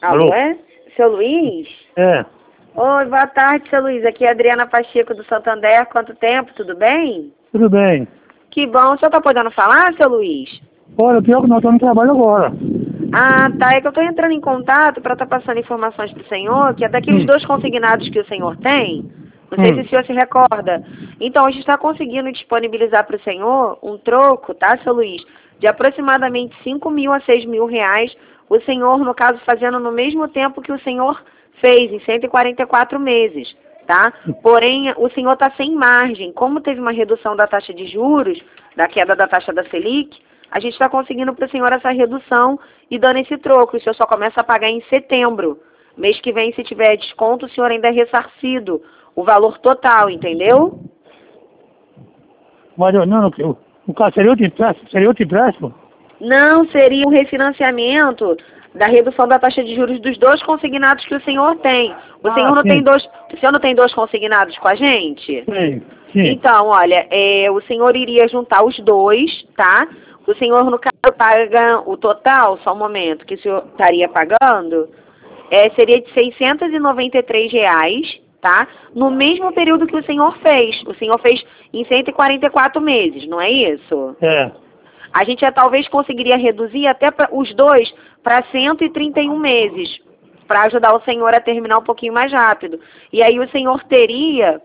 Alô? É? Seu Luiz? É, Oi, boa tarde, seu Luiz. Aqui é a Adriana Pacheco do Santander. Quanto tempo? Tudo bem? tudo bem. Que bom. O senhor tá podendo falar, seu Luiz? Olha, pior que nós estamos no trabalho agora. Ah, tá. É que eu tô entrando em contato para estar passando informações pro senhor, que é daqueles Hum, 2 consignados que o senhor tem. Não sei se hum. o senhor se recorda. Então, a gente está conseguindo disponibilizar para o senhor um troco, tá, seu Luiz? De aproximadamente 5 mil a 6 mil reais. O senhor, no caso, fazendo no mesmo tempo que o senhor fez, em 144 meses, tá? Porém, o senhor está sem margem. Como teve uma redução da taxa de juros, da queda da taxa da Selic, a gente está conseguindo para o senhor essa redução e dando esse troco. O senhor só começa a pagar em setembro. Mês que vem, se tiver desconto, o senhor ainda é ressarcido o valor total, entendeu? Mas eu, não, o caso seria outro empréstimo? Seria outro empréstimo? Não, seria um refinanciamento da redução da taxa de juros dos 2 consignados que o senhor tem. O senhor não tem Sim, 2, o senhor não tem 2 consignados com a gente? sim, sim. Então, olha, o senhor iria juntar os 2, tá? O senhor, no caso, paga o total, só um momento, que o senhor estaria pagando, seria de R$ 693, tá? No mesmo período que o senhor fez. O senhor fez em 144 meses, não é isso? É. A gente talvez conseguiria reduzir até os 2 para 131 meses, para ajudar o senhor a terminar um pouquinho mais rápido. E aí o senhor teria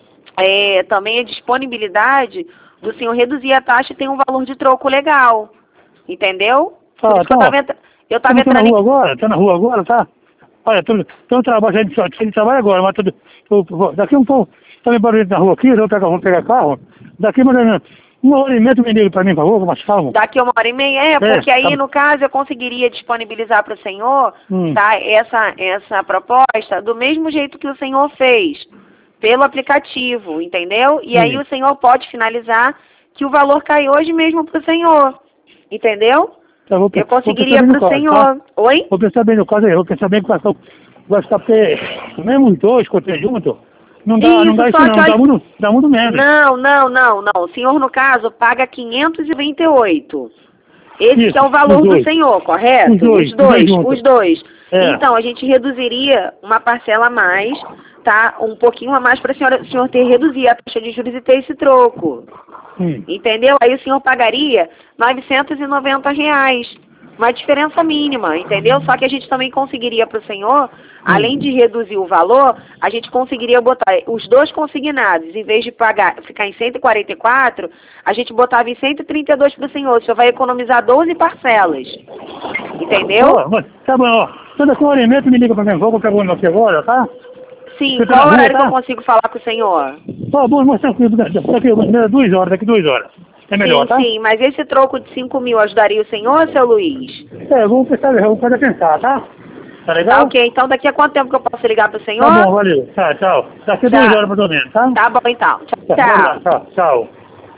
também a disponibilidade do senhor reduzir a taxa e ter um valor de troco legal. Entendeu? Por Tá, isso que então, ó, eu tava tô na entrando rua agora? Tá na rua agora, tá? Olha, tô no trabalho, a gente trabalha agora, mas daqui um pouco, também barulho na rua aqui, vamos pegar carro. Daqui mais ou menos 1h30 tu me liga pra mim, por favor, com mais calma. Daqui 1h30, porque aí, Tá. no caso, eu conseguiria disponibilizar para o senhor, Hum, tá, essa proposta do mesmo jeito que o senhor fez, pelo aplicativo, entendeu? E aí sim. o senhor pode finalizar que o valor cai hoje mesmo para o senhor, entendeu? Então, Eu vou pensar conseguiria bem no para o caso, tá? senhor. Oi? Vou pensar bem no caso aí, vou pensar bem que vai ficar porque mesmo os 2, quando três juntos, não Isso, dá isso só não, que olha, dá muito menos. não. O senhor, no caso, paga 598. Esse que é Isso, o os valor do dois. senhor, Os correto? dois, os dois Os juntos. dois. É. Então, a gente reduziria uma parcela a mais, tá? Um pouquinho a mais para o senhor ter reduzir a taxa de juros e ter esse troco. Hum. Entendeu? Aí o senhor pagaria R$ 990. Uma diferença mínima, entendeu? Só que a gente também conseguiria para o senhor, além de reduzir o valor, a gente conseguiria botar os 2 consignados, em vez de ficar em 144, a gente botava em 132 para o senhor. O senhor vai economizar 12 parcelas. Entendeu? Ó, mas tá bom, ó. Toda com 1h30 tu me liga pra mim, vou colocar o aqui agora, tá? Sim, Você tá qual na rua, horário que eu tá? consigo falar com o senhor? Ó, bom, mas daqui 2 horas, daqui 2 horas. É melhor, Sim, tá? sim, mas esse troco de 5 mil ajudaria o senhor, seu Luiz? É, vou poder pensar, tá? Tá Tá legal? ok, então daqui a quanto tempo que eu posso ligar pro Tá bom, senhor? valeu. Tá, tchau. Daqui 2 Tchau. horas mais ou menos, tá? Tá bom então. Tchau, Tá, um tchau. abraço, tchau.